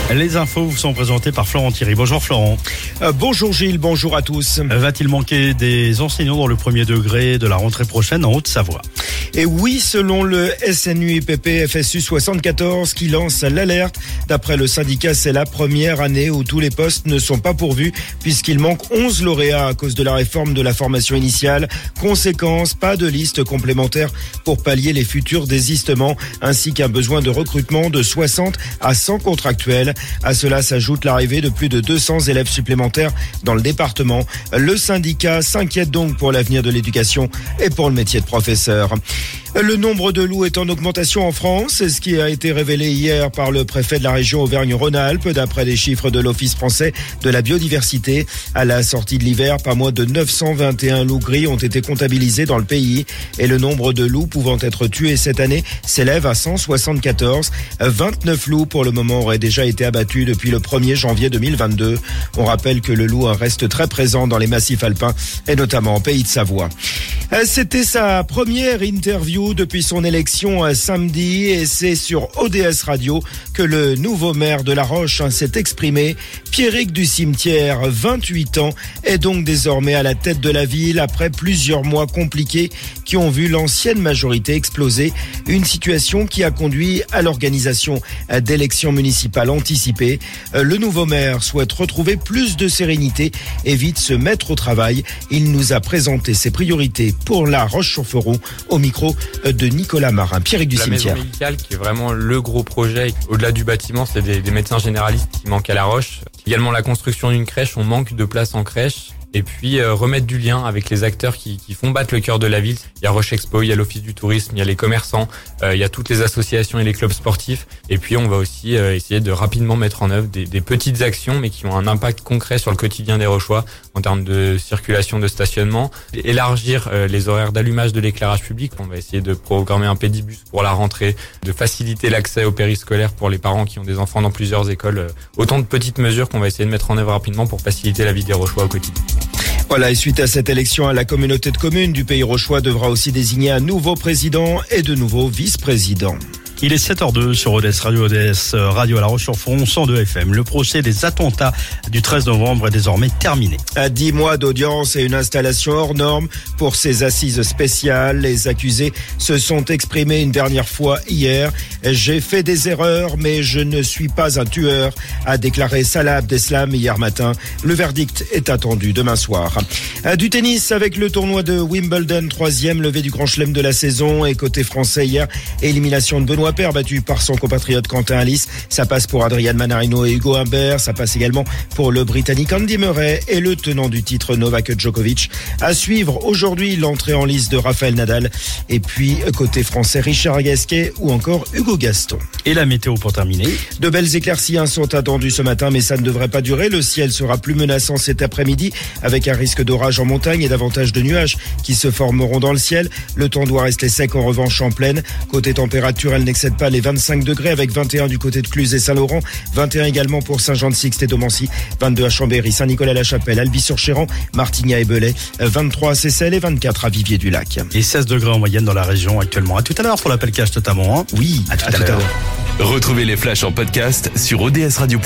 Les infos vous sont présentées par Florent Thierry. Bonjour Florent. Bonjour Gilles, bonjour à tous. Va-t-il manquer des enseignants dans le premier degré de la rentrée prochaine en Haute-Savoie ? Et oui, selon le SNUIPP FSU 74 qui lance l'alerte. D'après le syndicat, c'est la première année où tous les postes ne sont pas pourvus puisqu'il manque 11 lauréats à cause de la réforme de la formation initiale. Conséquence, pas de liste complémentaire pour pallier les futurs désistements ainsi qu'un besoin de recrutement de 60 à 100 contractuels. À cela s'ajoute l'arrivée de plus de 200 élèves supplémentaires dans le département. Le syndicat s'inquiète donc pour l'avenir de l'éducation et pour le métier de professeur. Le nombre de loups est en augmentation en France, c'est ce qui a été révélé hier par le préfet de la région Auvergne-Rhône-Alpes, d'après les chiffres de l'Office français de la biodiversité. À la sortie de l'hiver, pas moins de 921 loups gris ont été comptabilisés dans le pays et le nombre de loups pouvant être tués cette année s'élève à 174. 29 loups pour le moment auraient déjà été abattus depuis le 1er janvier 2022. On rappelle que le loup reste très présent dans les massifs alpins et notamment en Pays de Savoie. C'était sa première interview depuis son élection samedi et c'est sur ODS Radio que le nouveau maire de La Roche s'est exprimé. Pierrick du Cimetière, 28 ans, est donc désormais à la tête de la ville après plusieurs mois compliqués qui ont vu l'ancienne majorité exploser. Une situation qui a conduit à l'organisation d'élections municipales anticipées. Le nouveau maire souhaite retrouver plus de sérénité et vite se mettre au travail. Il nous a présenté ses priorités pour La Roche-sur-Foron au micro de Nicolas Marin. Pierrick du Cimetière. La maison médicale qui est vraiment le gros projet. Au-delà du bâtiment, c'est des médecins généralistes qui manquent à La Roche. Également la construction d'une crèche, on manque de place en crèche. Et puis remettre du lien avec les acteurs qui font battre le cœur de la ville. Il y a Roche Expo, il y a l'Office du tourisme, il y a les commerçants, il y a toutes les associations et les clubs sportifs. Et puis on va aussi essayer de rapidement mettre en œuvre des petites actions mais qui ont un impact concret sur le quotidien des Rochois en termes de circulation, de stationnement. Élargir les horaires d'allumage de l'éclairage public. On va essayer de programmer un pédibus pour la rentrée, de faciliter l'accès au périscolaire pour les parents qui ont des enfants dans plusieurs écoles. Autant de petites mesures qu'on va essayer de mettre en œuvre rapidement pour faciliter la vie des Rochois au quotidien. Voilà, et suite à cette élection, la communauté de communes du Pays Rochois devra aussi désigner un nouveau président et de nouveaux vice-présidents. Il est 7h02 sur ODS Radio à La Roche-sur-Foron, 102 FM. Le procès des attentats du 13 novembre est désormais terminé. À 10 mois d'audience et une installation hors norme pour ces assises spéciales, les accusés se sont exprimés une dernière fois hier. J'ai fait des erreurs, mais je ne suis pas un tueur, a déclaré Salah Abdeslam hier matin. Le verdict est attendu demain soir. Du tennis avec le tournoi de Wimbledon, 3e levée du grand chelem de la saison. Et côté français hier, élimination de Benoît Paire battu par son compatriote Quentin Alice. Ça passe pour Adrian Manarino et Hugo Humbert. Ça passe également pour le Britannique Andy Murray et le tenant du titre Novak Djokovic. À suivre aujourd'hui l'entrée en lice de Rafael Nadal. Et puis côté français, Richard Gasquet ou encore Hugo Gaston. Et la météo pour terminer. De belles éclaircies sont attendues ce matin, mais ça ne devrait pas durer. Le ciel sera plus menaçant cet après-midi avec un risque d'orage en montagne et davantage de nuages qui se formeront dans le ciel. Le temps doit rester sec en revanche en plaine. Côté température, elle n'excède pas les 25 degrés avec 21 du côté de Cluse et Saint-Laurent, 21 également pour Saint-Jean-de-Sixte et Domancy, 22 à Chambéry, Saint-Nicolas-la-Chapelle, Albi-sur-Chéran, Martignas et Belay, 23 à Seyssel et 24 à Vivier-du-Lac. Et 16 degrés en moyenne dans la région actuellement. À tout à l'heure pour l'appel cash notamment. Oui, à tout à l'heure. Retrouvez les flashs en podcast sur odsradio.fr.